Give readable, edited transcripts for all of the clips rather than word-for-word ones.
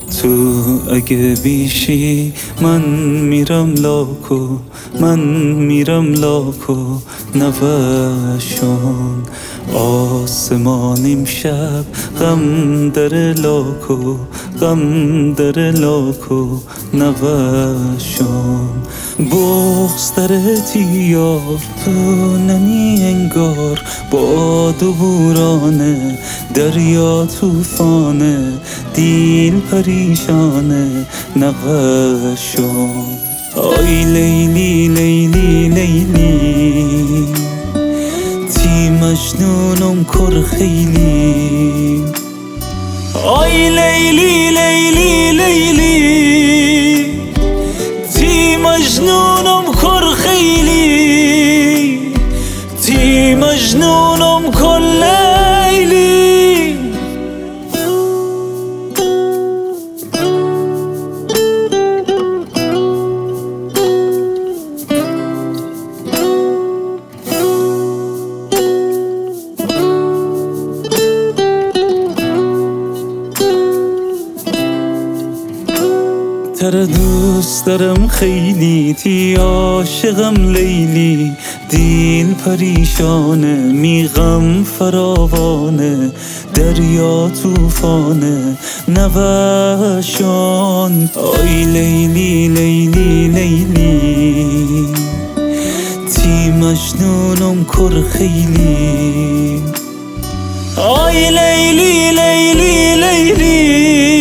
تو اگه بیشی من میرم لاکو، من میرم لاکو نوشون. آسمان امشب غم داره لاکو، غم داره لاکو نوشون. بغض داره تیار تو نمی انگار، باد و بورانه دریا توفانه، دیل پریشانه نقشون. آی لیلی لیلی لیلی، تی مجنونم کر خیلی. آی لیلی لیلی لیلی، تی مجنونم کر خیلی، تی مجنونم کر لیلی. تره دوست دارم خیلی، تی عاشقم لیلی. دیل پریشانه میغم فراوانه، دریا توفانه نوشان. آی لیلی لیلی لیلی، تی مجنونم کر خیلی. آی لیلی لیلی لیلی،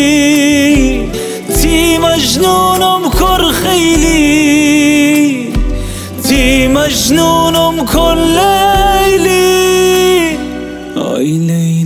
تی مجنونم کر خیلی، تی مجنونم کر لیلی. آی لیلی